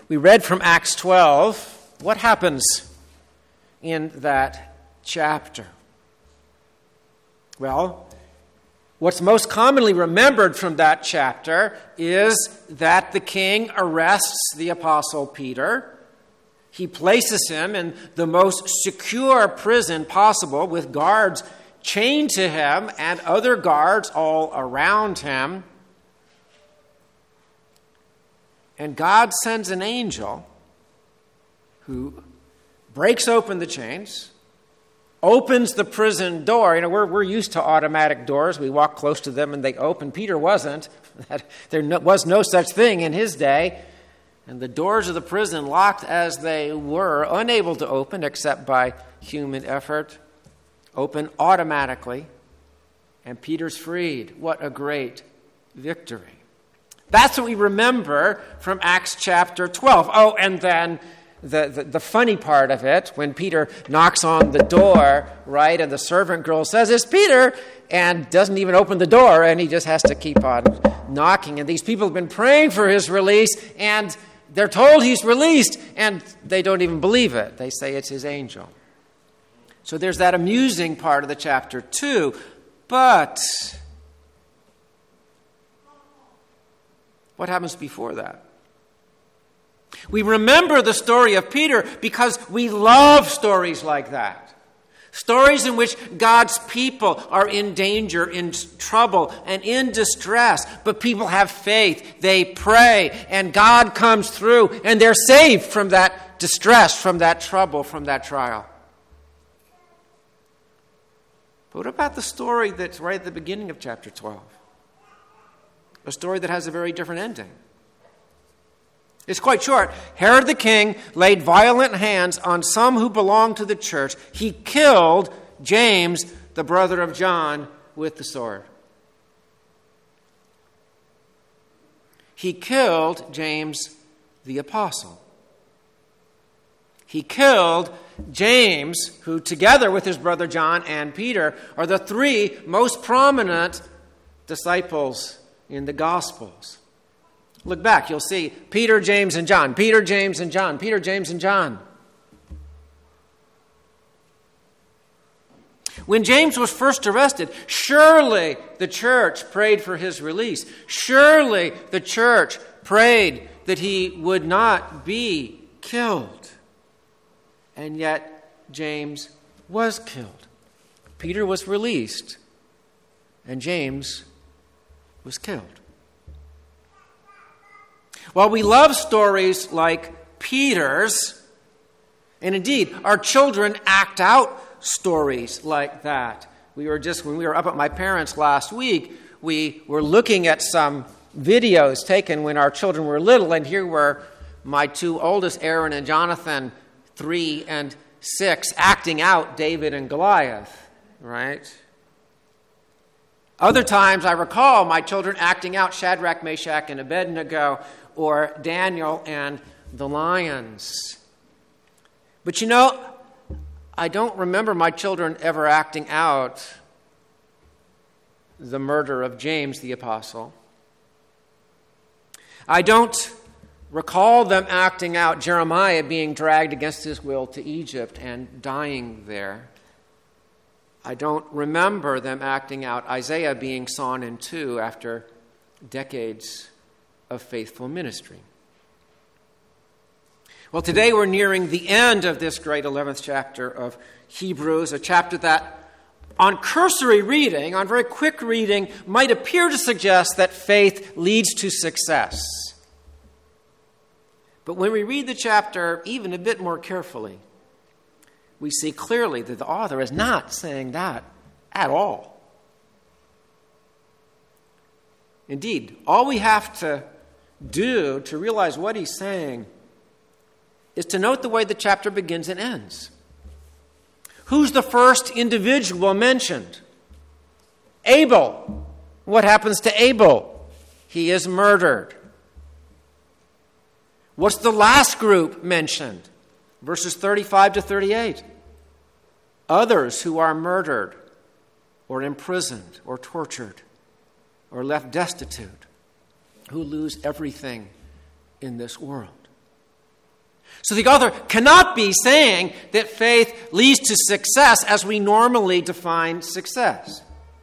We read from Acts 12. What happens in that chapter? Well, what's most commonly remembered from that chapter is that the king arrests the apostle Peter. He places him in the most secure prison possible with guards chained to him and other guards all around him. And God sends an angel who breaks open the chains, opens the prison door. You know, we're used to automatic doors. We walk close to them and they open. Peter wasn't. There was no such thing in his day. And the doors of the prison, locked as they were, unable to open except by human effort, open automatically. And Peter's freed. What a great victory. That's what we remember from Acts chapter 12. Oh, and then the funny part of it, when Peter knocks on the door, right, and the servant girl says, "It's Peter," and doesn't even open the door, and he just has to keep on knocking. And these people have been praying for his release, and they're told he's released, and they don't even believe it. They say it's his angel. So there's that amusing part of the chapter too. But what happens before that? We remember the story of Peter because we love stories like that. Stories in which God's people are in danger, in trouble, and in distress. But people have faith. They pray, and God comes through, and they're saved from that distress, from that trouble, from that trial. But what about the story that's right at the beginning of chapter 12? A story that has a very different ending. It's quite short. Herod the king laid violent hands on some who belonged to the church. He killed James, the brother of John, with the sword. He killed James the apostle. He killed James, who together with his brother John and Peter are the three most prominent disciples in the Gospels. Look back, you'll see Peter, James, and John. Peter, James, and John. Peter, James, and John. When James was first arrested, surely the church prayed for his release. Surely the church prayed that he would not be killed. And yet James was killed. Peter was released, and James was killed. While we love stories like Peter's, and indeed our children act out stories like that. When we were up at my parents' last week, we were looking at some videos taken when our children were little, and here were my two oldest, Aaron and Jonathan, 3 and 6, acting out David and Goliath, right? Other times I recall my children acting out Shadrach, Meshach, and Abednego, or Daniel and the lions. But you know, I don't remember my children ever acting out the murder of James the apostle. I don't recall them acting out Jeremiah being dragged against his will to Egypt and dying there. I don't remember them acting out Isaiah being sawn in two after decades of faithful ministry. Well, today we're nearing the end of this great 11th chapter of Hebrews, a chapter that on cursory reading, on very quick reading, might appear to suggest that faith leads to success. But when we read the chapter even a bit more carefully, we see clearly that the author is not saying that at all. Indeed, all we have to do to realize what he's saying is to note the way the chapter begins and ends. Who's the first individual mentioned? Abel. What happens to Abel? He is murdered. What's the last group mentioned? Verses 35 to 38. Others who are murdered or imprisoned or tortured or left destitute, who lose everything in this world. So the author cannot be saying that faith leads to success as we normally define success.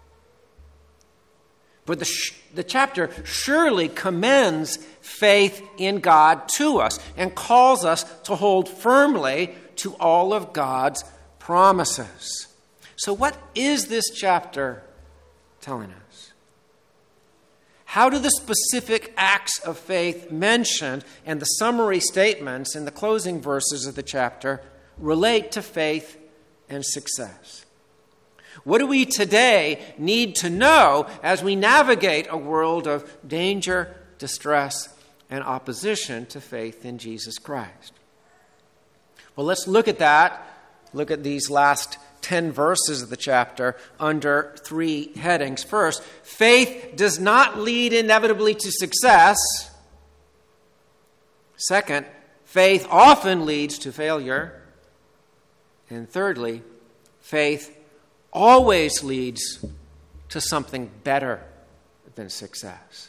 But the chapter surely commends faith in God to us and calls us to hold firmly to all of God's promises. So what is this chapter telling us? How do the specific acts of faith mentioned and the summary statements in the closing verses of the chapter relate to faith and success? What do we today need to know as we navigate a world of danger, distress, and opposition to faith in Jesus Christ? Well, let's look at that. Look at these last 10 verses of the chapter under 3 headings. First, faith does not lead inevitably to success. Second, faith often leads to failure. And thirdly, faith always leads to something better than success.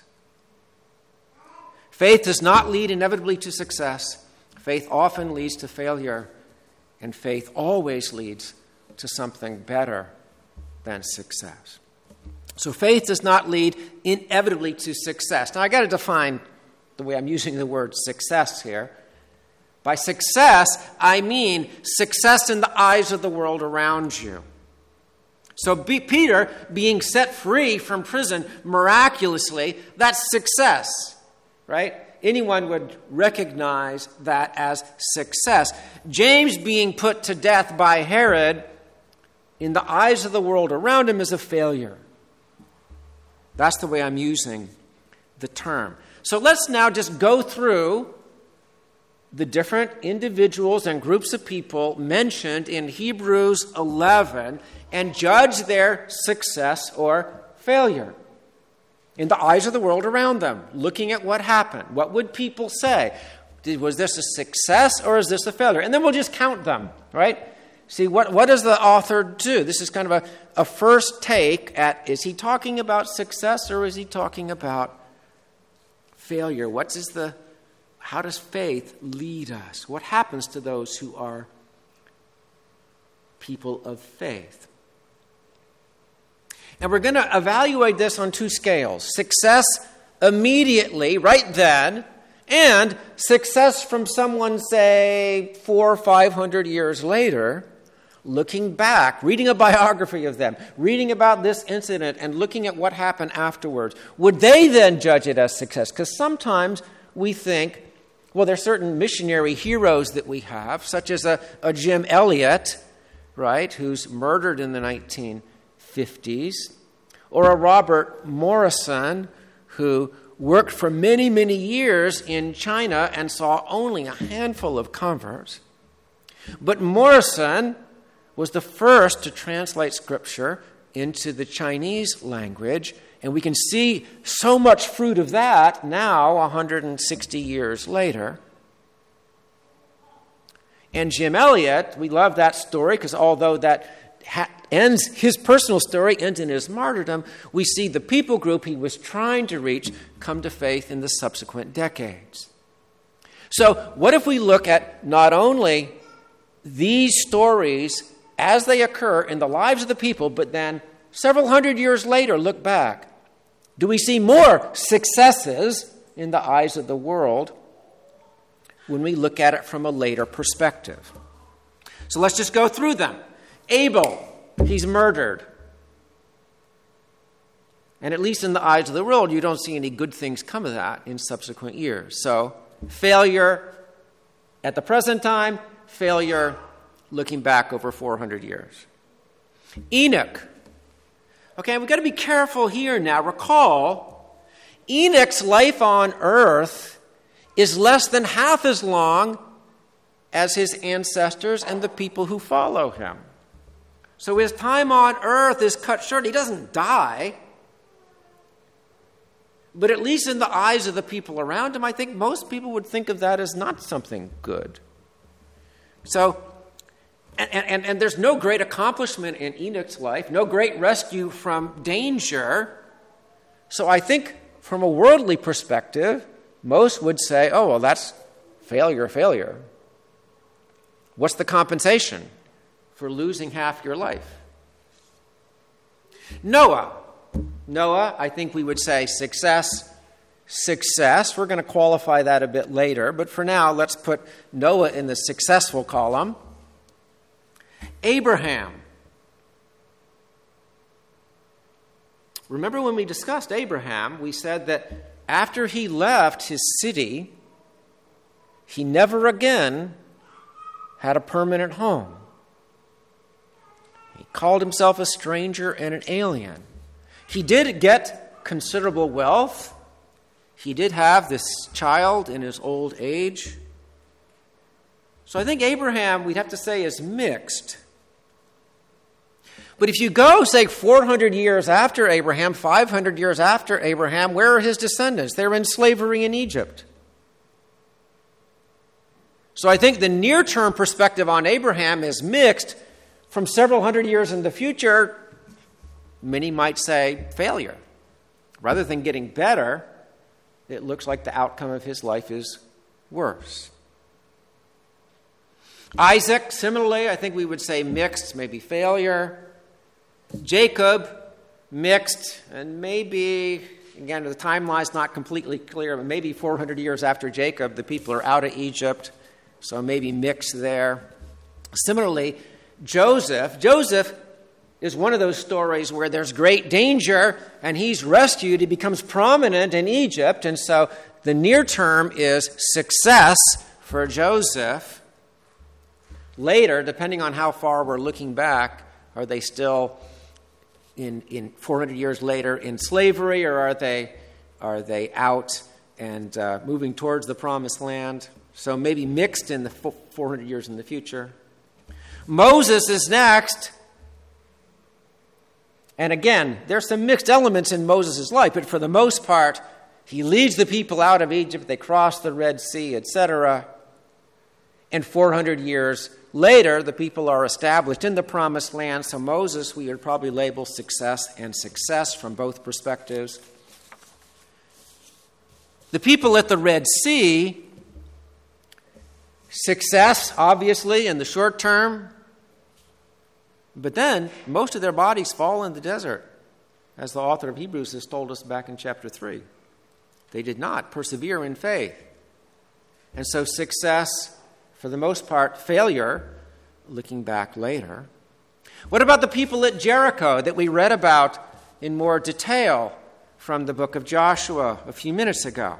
Faith does not lead inevitably to success. Faith often leads to failure. And faith always leads to something better than success. So faith does not lead inevitably to success. Now, I got to define the way I'm using the word success here. By success, I mean success in the eyes of the world around you. So Peter being set free from prison miraculously, that's success, right? Anyone would recognize that as success. James being put to death by Herod, in the eyes of the world around him, is a failure. That's the way I'm using the term. So let's now just go through the different individuals and groups of people mentioned in Hebrews 11 and judge their success or failure in the eyes of the world around them, looking at what happened. What would people say? Was this a success or is this a failure? And then we'll just count them, right? See, what does the author do? This is kind of a first take at, is he talking about success or is he talking about failure? How does faith lead us? What happens to those who are people of faith? And we're going to evaluate this on 2 scales. Success immediately, right then, and success from someone, say, 400 or 500 years later, looking back, reading a biography of them, reading about this incident and looking at what happened afterwards. Would they then judge it as success? Because sometimes we think, well, there are certain missionary heroes that we have, such as a Jim Elliot, right, who's murdered in the 1950s, or a Robert Morrison, who worked for many, many years in China and saw only a handful of converts. But Morrison was the first to translate Scripture into the Chinese language, and we can see so much fruit of that now, 160 years later. And Jim Elliot, we love that story because although that his personal story ends in his martyrdom, we see the people group he was trying to reach come to faith in the subsequent decades. So what if we look at not only these stories as they occur in the lives of the people, but then several hundred years later look back? Do we see more successes in the eyes of the world when we look at it from a later perspective? So let's just go through them. Abel, he's murdered. And at least in the eyes of the world, you don't see any good things come of that in subsequent years. So failure at the present time, failure looking back over 400 years. Enoch. Okay, we've got to be careful here now. Recall, Enoch's life on earth is less than half as long as his ancestors and the people who follow him. So his time on earth is cut short. He doesn't die. But at least in the eyes of the people around him, I think most people would think of that as not something good. So, and there's no great accomplishment in Enoch's life, no great rescue from danger. So I think from a worldly perspective, most would say, oh, well, that's failure. What's the compensation for losing half your life? Noah, I think we would say success. We're going to qualify that a bit later, but for now, let's put Noah in the successful column. Abraham. Remember when we discussed Abraham, we said that after he left his city, he never again had a permanent home. He called himself a stranger and an alien. He did get considerable wealth. He did have this child in his old age. So I think Abraham, we'd have to say, is mixed. But if you go, say, 400 years after Abraham, 500 years after Abraham, where are his descendants? They're in slavery in Egypt. So I think the near-term perspective on Abraham is mixed. From several hundred years in the future, many might say failure. Rather than getting better, it looks like the outcome of his life is worse. Isaac, similarly, I think we would say mixed, maybe failure. Jacob, mixed, and maybe, again, the timeline's not completely clear, but maybe 400 years after Jacob, the people are out of Egypt, so maybe mixed there. Similarly, Joseph is one of those stories where there's great danger, and he's rescued. He becomes prominent in Egypt, and so the near term is success for Joseph. Later, depending on how far we're looking back, are they still in 400 years later in slavery, or are they out and moving towards the promised land? So maybe mixed in the 400 years in the future. Moses is next. And again, there's some mixed elements in Moses' life, but for the most part, he leads the people out of Egypt, they cross the Red Sea, etc. And 400 years later, the people are established in the promised land. So Moses, we would probably label success and success from both perspectives. The people at the Red Sea, success, obviously, in the short term. But then, most of their bodies fall in the desert, as the author of Hebrews has told us back in chapter 3. They did not persevere in faith. And so success, for the most part, failure, looking back later. What about the people at Jericho that we read about in more detail from the book of Joshua a few minutes ago?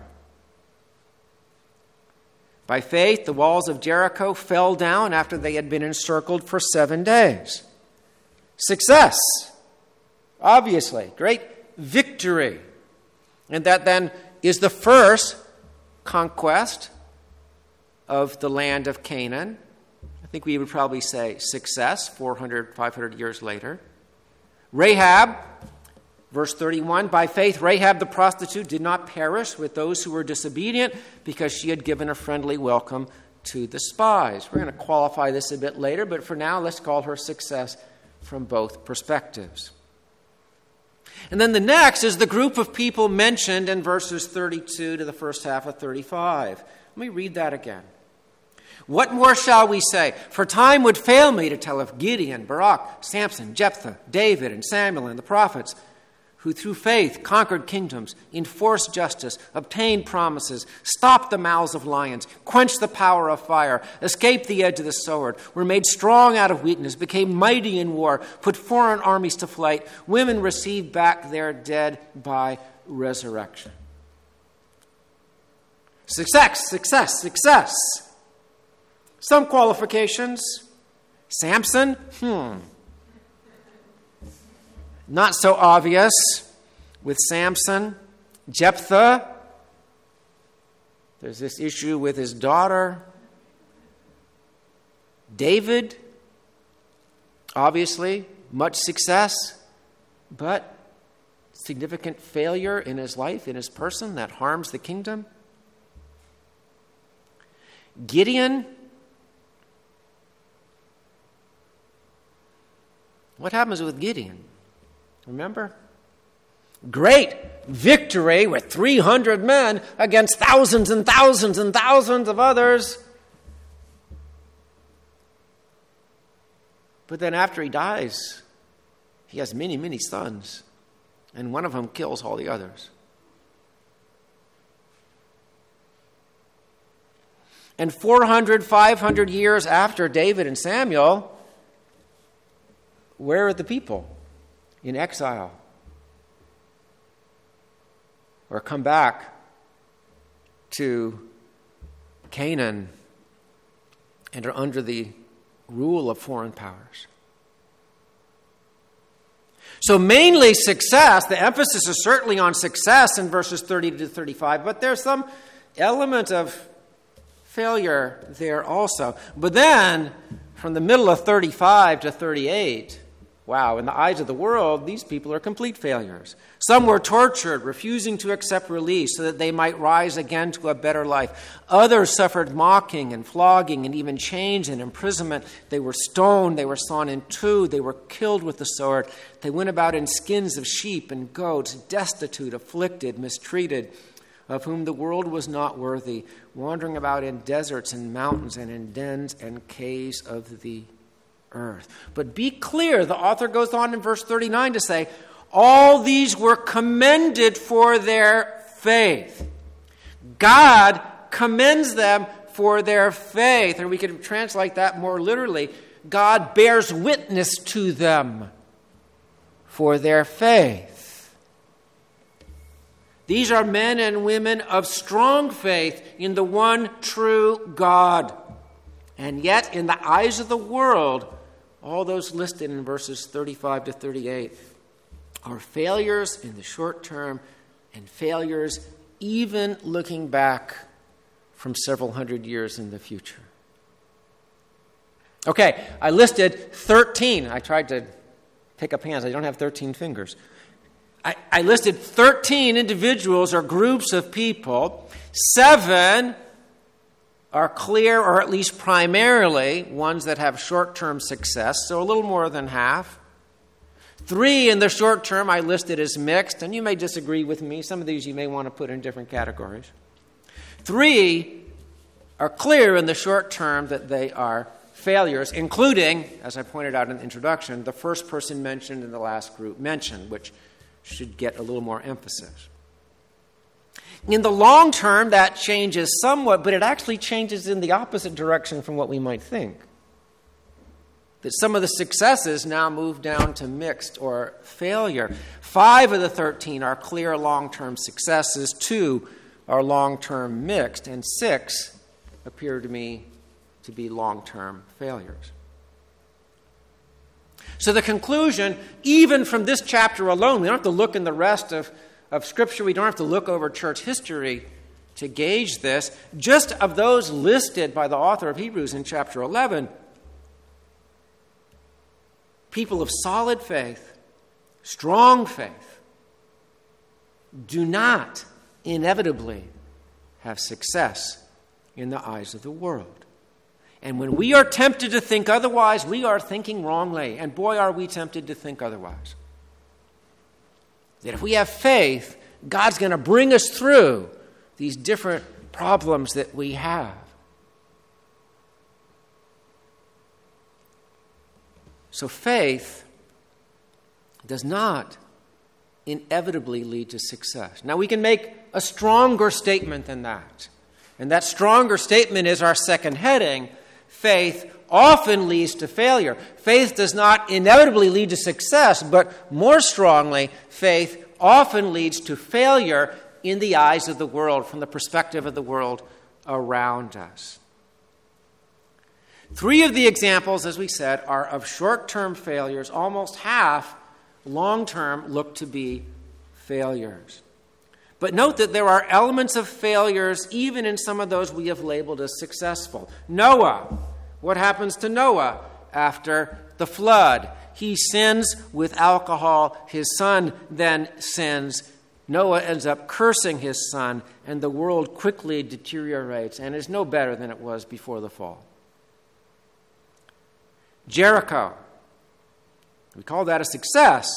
By faith, the walls of Jericho fell down after they had been encircled for 7 days. Success, obviously, great victory. And that then is the first conquest of the land of Canaan. I think we would probably say success 400, 500 years later. Rahab, verse 31, by faith Rahab the prostitute did not perish with those who were disobedient because she had given a friendly welcome to the spies. We're going to qualify this a bit later, but for now let's call her success from both perspectives. And then the next is the group of people mentioned in verses 32 to the first half of 35. Let me read that again. What more shall we say? For time would fail me to tell of Gideon, Barak, Samson, Jephthah, David, and Samuel, and the prophets, who through faith conquered kingdoms, enforced justice, obtained promises, stopped the mouths of lions, quenched the power of fire, escaped the edge of the sword, were made strong out of weakness, became mighty in war, put foreign armies to flight. Women received back their dead by resurrection. Success, success, success. Some qualifications. Samson, not so obvious with Samson. Jephthah, there's this issue with his daughter. David, obviously, much success, but significant failure in his life, in his person, that harms the kingdom. Gideon, what happens with Gideon? Remember? Great victory with 300 men against thousands and thousands and thousands of others. But then after he dies, he has many, many sons, and one of them kills all the others. And 400, 500 years after David and Samuel, where are the people? In exile. Or come back to Canaan and are under the rule of foreign powers. So mainly success, the emphasis is certainly on success in verses 30 to 35, but there's some element of failure there also. But then, from the middle of 35 to 38, wow, in the eyes of the world, these people are complete failures. Some were tortured, refusing to accept release so that they might rise again to a better life. Others suffered mocking and flogging and even chains and imprisonment. They were stoned, they were sawn in two, they were killed with the sword. They went about in skins of sheep and goats, destitute, afflicted, mistreated, of whom the world was not worthy, wandering about in deserts and mountains and in dens and caves of the earth. But be clear, the author goes on in verse 39 to say, all these were commended for their faith. God commends them for their faith. Or we could translate that more literally, God bears witness to them for their faith. These are men and women of strong faith in the one true God. And yet, in the eyes of the world, all those listed in verses 35 to 38 are failures in the short term and failures even looking back from several hundred years in the future. Okay, I listed 13. I tried to pick up hands. I don't have 13 fingers. I listed 13 individuals or groups of people. 7 are clear, or at least primarily, ones that have short-term success, so a little more than half. 3 in the short term I listed as mixed, and you may disagree with me. Some of these you may want to put in different categories. 3 are clear in the short term that they are failures, including, as I pointed out in the introduction, the first person mentioned in the last group mentioned, which should get a little more emphasis. In the long term, that changes somewhat, but it actually changes in the opposite direction from what we might think. That some of the successes now move down to mixed or failure. 5 of the 13 are clear long-term successes. 2 are long-term mixed. And 6 appear to me to be long-term failures. So the conclusion, even from this chapter alone, we don't have to look in the rest of Scripture, we don't have to look over church history to gauge this. Just of those listed by the author of Hebrews in chapter 11, people of solid faith, strong faith, do not inevitably have success in the eyes of the world. And when we are tempted to think otherwise, we are thinking wrongly. And boy, are we tempted to think otherwise. That if we have faith, God's going to bring us through these different problems that we have. So faith does not inevitably lead to success. Now, we can make a stronger statement than that. And that stronger statement is our second heading. Faith often leads to failure. Faith does not inevitably lead to success, but more strongly, faith often leads to failure in the eyes of the world, from the perspective of the world around us. 3 of the examples, as we said, are of short-term failures. Almost half, long-term, look to be failures. But note that there are elements of failures even in some of those we have labeled as successful. Noah. What happens to Noah after the flood? He sins with alcohol. His son then sins. Noah ends up cursing his son, and the world quickly deteriorates and is no better than it was before the fall. Jericho. We call that a success.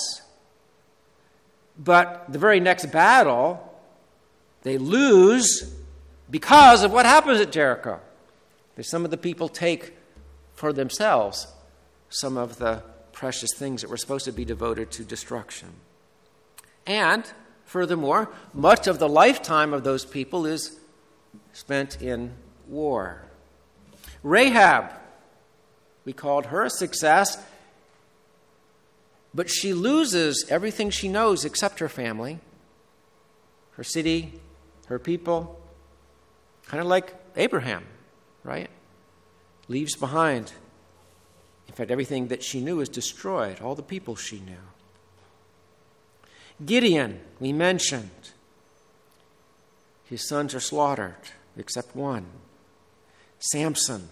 But the very next battle, they lose because of what happens at Jericho. That some of the people take for themselves some of the precious things that were supposed to be devoted to destruction. And, furthermore, much of the lifetime of those people is spent in war. Rahab, we called her a success, but she loses everything she knows except her family, her city, her people, kind of like Abraham, right? Leaves behind. In fact, everything that she knew is destroyed, all the people she knew. Gideon, we mentioned. His sons are slaughtered, except one. Samson.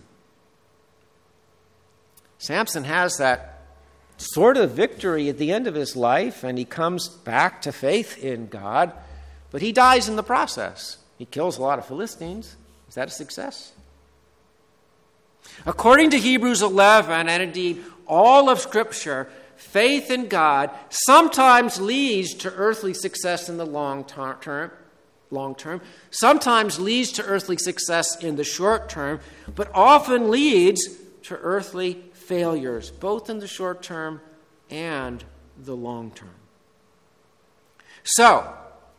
Samson has that sort of victory at the end of his life, and he comes back to faith in God, but he dies in the process. He kills a lot of Philistines. Is that a success? According to Hebrews 11, and indeed all of Scripture, faith in God sometimes leads to earthly success in the long term, sometimes leads to earthly success in the short term, but often leads to earthly failures, both in the short term and the long term. So,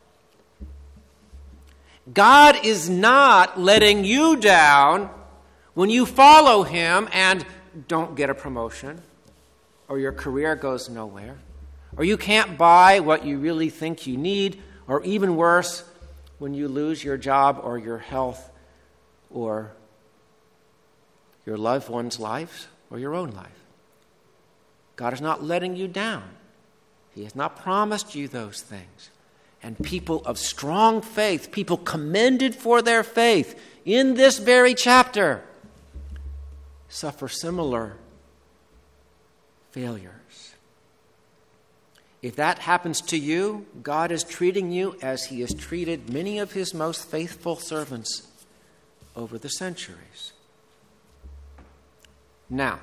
God is not letting you down when you follow Him and don't get a promotion, or your career goes nowhere, or you can't buy what you really think you need, or even worse, when you lose your job or your health or your loved one's lives or your own life. God is not letting you down. He has not promised you those things. And people of strong faith, people commended for their faith in this very chapter, suffer similar failures. If that happens to you, God is treating you as He has treated many of His most faithful servants over the centuries. Now,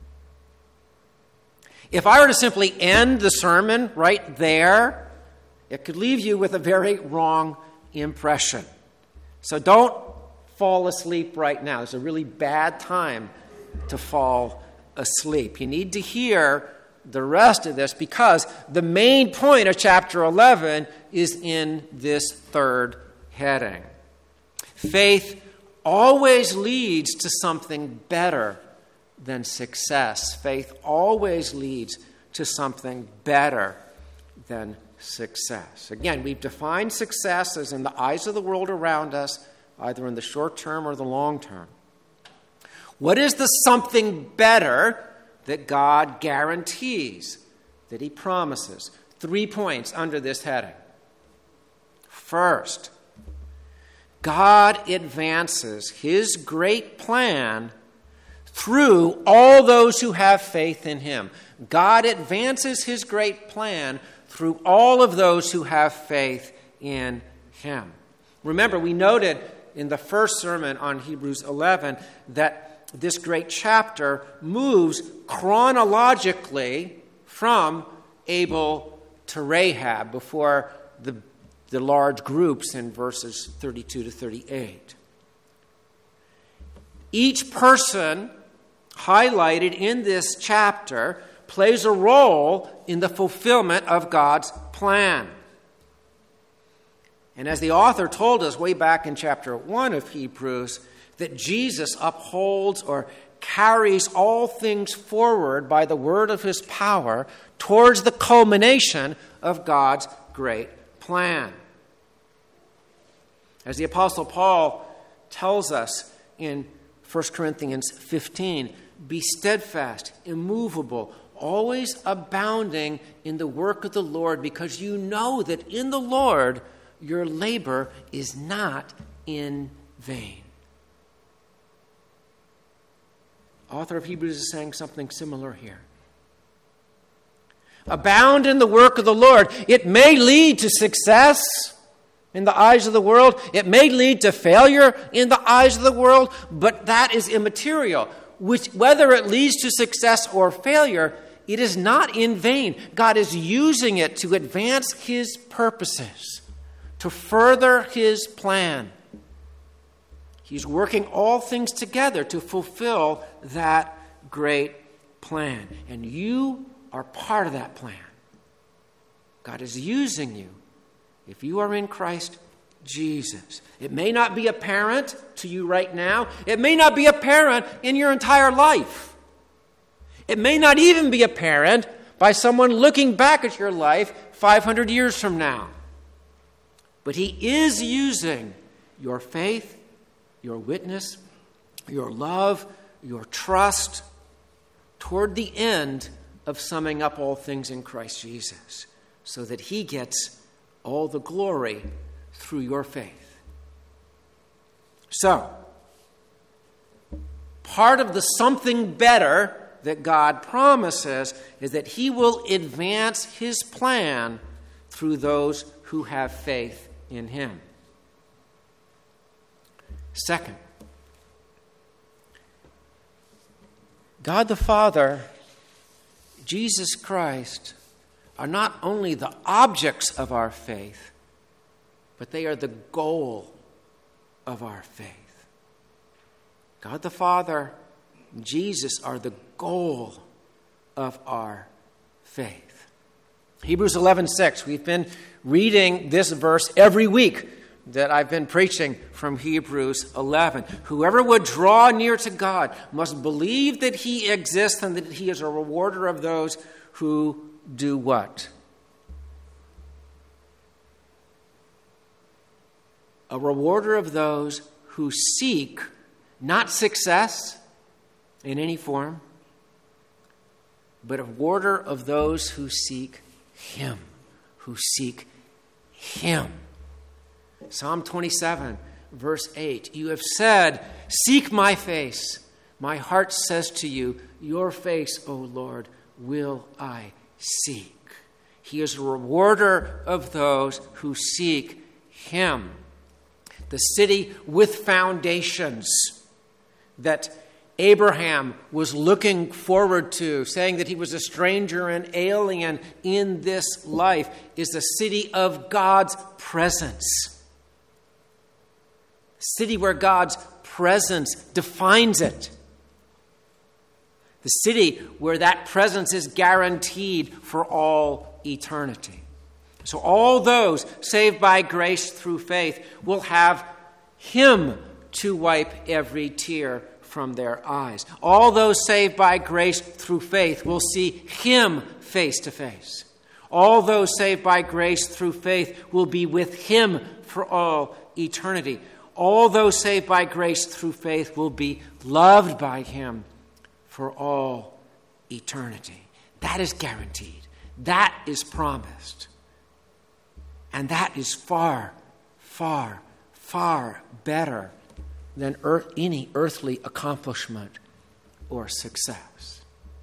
if I were to simply end the sermon right there, it could leave you with a very wrong impression. So don't fall asleep right now. It's a really bad time to fall asleep. You need to hear the rest of this because the main point of chapter 11 is in this third heading. Faith always leads to something better than success. Faith always leads to something better than success. Again, we've defined success as in the eyes of the world around us, either in the short term or the long term. What is the something better that God guarantees, that He promises? 3 points under this heading. First, God advances His great plan through all those who have faith in Him. God advances His great plan through all of those who have faith in Him. Remember, we noted in the first sermon on Hebrews 11 that this great chapter moves chronologically from Abel to Rahab before the large groups in verses 32 to 38. Each person highlighted in this chapter plays a role in the fulfillment of God's plan. And as the author told us way back in chapter 1 of Hebrews, that Jesus upholds or carries all things forward by the word of His power towards the culmination of God's great plan. As the Apostle Paul tells us in 1 Corinthians 15, be steadfast, immovable, always abounding in the work of the Lord, because you know that in the Lord your labor is not in vain. Author of Hebrews is saying something similar here. Abound in the work of the Lord. It may lead to success in the eyes of the world. It may lead to failure in the eyes of the world, but that is immaterial. Whether it leads to success or failure, it is not in vain. God is using it to advance His purposes, to further His plan. He's working all things together to fulfill that great plan. And you are part of that plan. God is using you if you are in Christ Jesus. It may not be apparent to you right now. It may not be apparent in your entire life. It may not even be apparent by someone looking back at your life 500 years from now. But He is using your faith, your witness, your love, your trust toward the end of summing up all things in Christ Jesus, so that He gets all the glory through your faith. So, part of the something better that God promises is that He will advance His plan through those who have faith in Him. Second, God the Father, Jesus Christ, are not only the objects of our faith, but they are the goal of our faith. God the Father and Jesus are the goal of our faith. Hebrews 11:6. We've been reading this verse every week that I've been preaching from Hebrews 11. Whoever would draw near to God must believe that He exists and that He is a rewarder of those who do what? A rewarder of those who seek not success in any form, but a rewarder of those who seek Him, who seek Him. Psalm 27, verse 8, you have said, seek my face. My heart says to you, your face, O Lord, will I seek. He is a rewarder of those who seek Him. The city with foundations that Abraham was looking forward to, saying that he was a stranger and alien in this life, is the city of God's presence. A city where God's presence defines it. The city where that presence is guaranteed for all eternity. So all those saved by grace through faith will have Him to wipe every tear from their eyes. All those saved by grace through faith will see Him face to face. All those saved by grace through faith will be with Him for all eternity. All those saved by grace through faith will be loved by Him for all eternity. That is guaranteed. That is promised. And that is far, far, far better than any earthly accomplishment or success.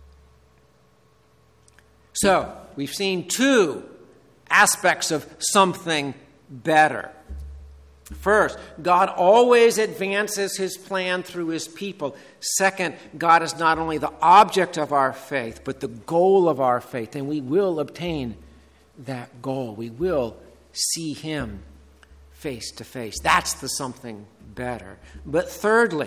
So, we've seen two aspects of something better. First, God always advances His plan through His people. Second, God is not only the object of our faith, but the goal of our faith. And we will obtain that goal. We will see Him face to face. That's the something better. But thirdly,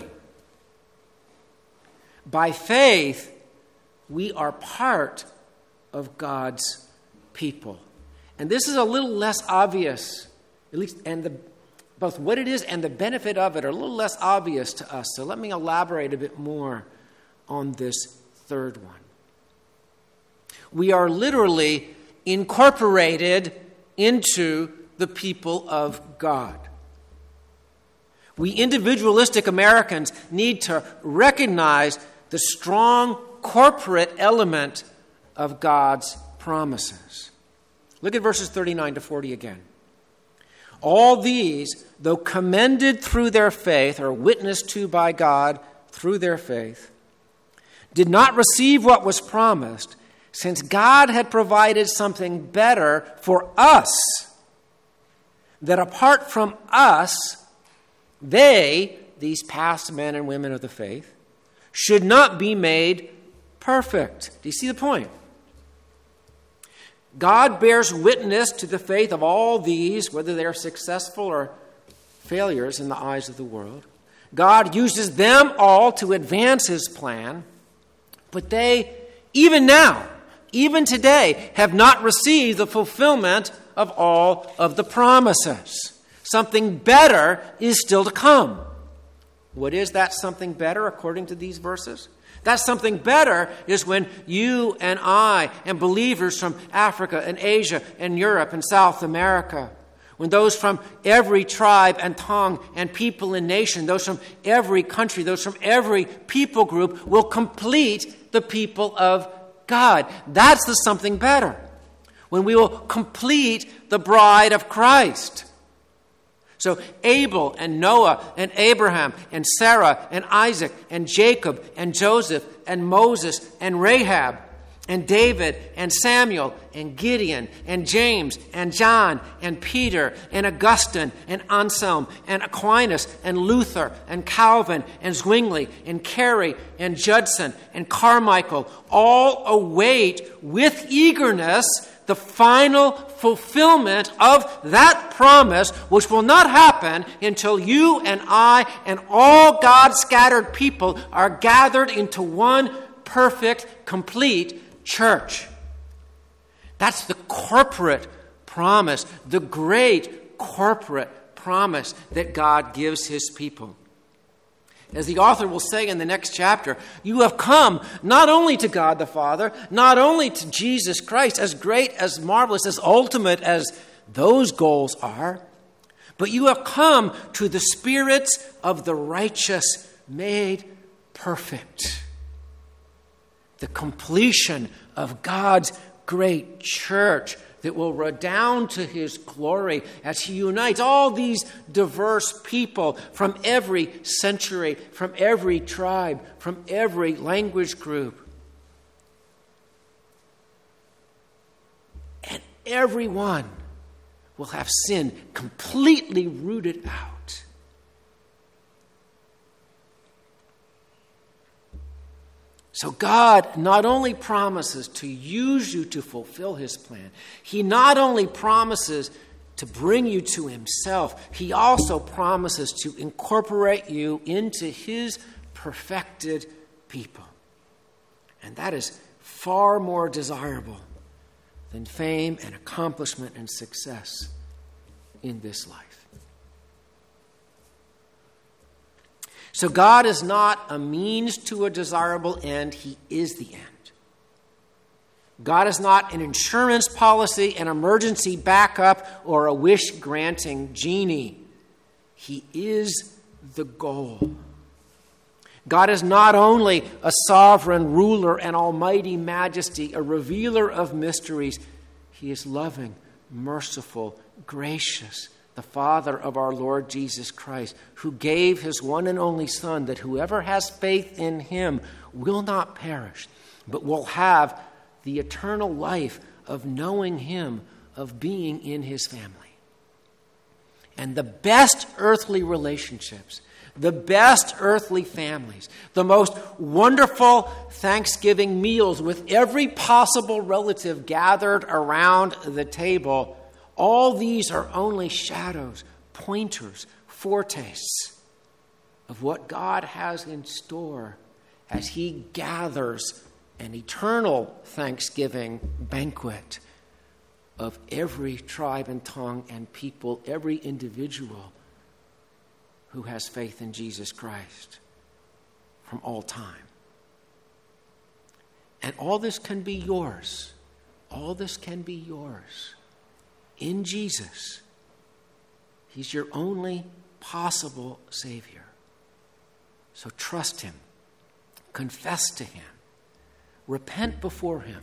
by faith, we are part of God's people. And this is a little less obvious, at least, and both what it is and the benefit of it are a little less obvious to us. So let me elaborate a bit more on this third one. We are literally incorporated into the people of God. We individualistic Americans need to recognize the strong corporate element of God's promises. Look at verses 39 to 40 again. All these, though commended through their faith, or witnessed to by God through their faith, did not receive what was promised, since God had provided something better for us, that apart from us, they, these past men and women of the faith, should not be made perfect. Do you see the point? God bears witness to the faith of all these, whether they are successful or failures in the eyes of the world. God uses them all to advance His plan, but they even now, even today, have not received the fulfillment of all of the promises. Something better is still to come. What is that something better according to these verses? That something better is when you and I and believers from Africa and Asia and Europe and South America, when those from every tribe and tongue and people and nation, those from every country, those from every people group will complete the people of God. That's the something better. When we will complete the bride of Christ. So Abel and Noah and Abraham and Sarah and Isaac and Jacob and Joseph and Moses and Rahab and David and Samuel and Gideon and James and John and Peter and Augustine and Anselm and Aquinas and Luther and Calvin and Zwingli and Carey and Judson and Carmichael all await with eagerness the final fulfillment of that promise, which will not happen until you and I and all God's scattered people are gathered into one perfect, complete church. That's the corporate promise, the great corporate promise that God gives his people. As the author will say in the next chapter, you have come not only to God the Father, not only to Jesus Christ, as great, as marvelous, as ultimate as those goals are, but you have come to the spirits of the righteous made perfect. The completion of God's great church that will redound to his glory as he unites all these diverse people from every century, from every tribe, from every language group. And everyone will have sin completely rooted out. So God not only promises to use you to fulfill his plan, he not only promises to bring you to himself, he also promises to incorporate you into his perfected people. And that is far more desirable than fame and accomplishment and success in this life. So God is not a means to a desirable end. He is the end. God is not an insurance policy, an emergency backup, or a wish-granting genie. He is the goal. God is not only a sovereign ruler and almighty majesty, a revealer of mysteries. He is loving, merciful, gracious, the Father of our Lord Jesus Christ, who gave his one and only Son, that whoever has faith in him will not perish, but will have the eternal life of knowing him, of being in his family. And the best earthly relationships, the best earthly families, the most wonderful Thanksgiving meals with every possible relative gathered around the table, all these are only shadows, pointers, foretastes of what God has in store as he gathers an eternal Thanksgiving banquet of every tribe and tongue and people, every individual who has faith in Jesus Christ from all time. And all this can be yours. All this can be yours. In Jesus, he's your only possible Savior. So trust him. Confess to him. Repent before him.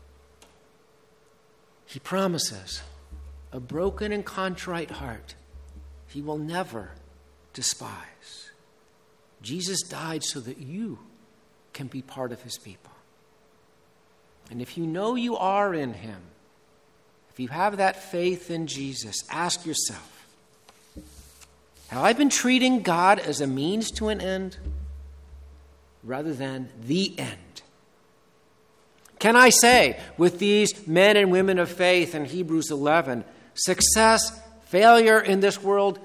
He promises a broken and contrite heart he will never despise. Jesus died so that you can be part of his people. And if you know you are in him, if you have that faith in Jesus, ask yourself, have I been treating God as a means to an end rather than the end? Can I say with these men and women of faith in Hebrews 11, success, failure in this world,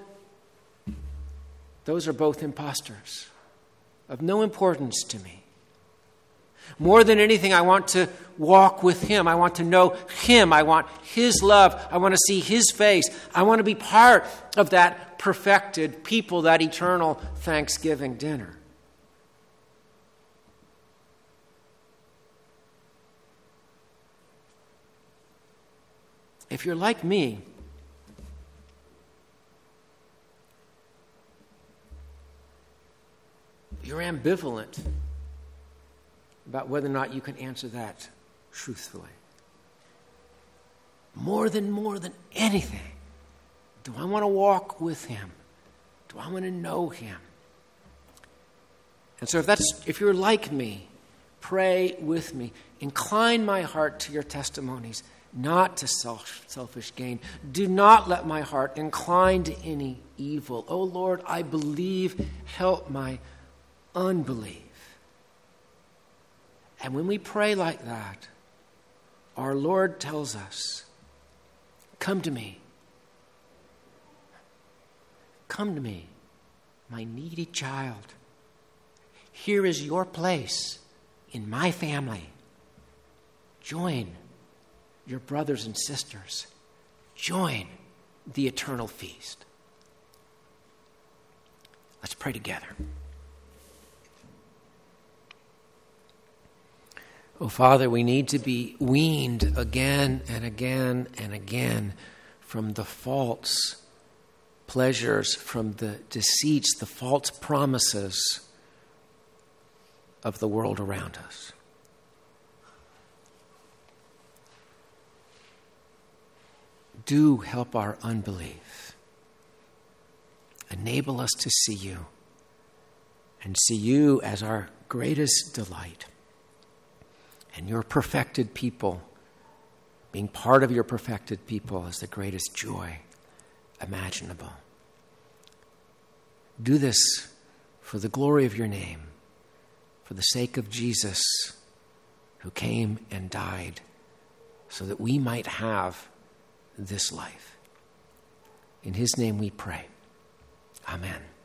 those are both impostors of no importance to me. More than anything, I want to walk with him. I want to know him. I want his love. I want to see his face. I want to be part of that perfected people, that eternal Thanksgiving dinner. If you're like me, you're ambivalent about whether or not you can answer that truthfully. More than anything, do I want to walk with him? Do I want to know him? And so if you're like me, pray with me. Incline my heart to your testimonies, not to selfish gain. Do not let my heart incline to any evil. Oh Lord, I believe, help my unbelief. And when we pray like that, our Lord tells us, come to me. Come to me, my needy child. Here is your place in my family. Join your brothers and sisters. Join the eternal feast. Let's pray together. Oh, Father, we need to be weaned again and again and again from the false pleasures, from the deceits, the false promises of the world around us. Do help our unbelief. Enable us to see you and see you as our greatest delight. And your perfected people, being part of your perfected people, is the greatest joy imaginable. Do this for the glory of your name, for the sake of Jesus, who came and died so that we might have this life. In his name we pray. Amen.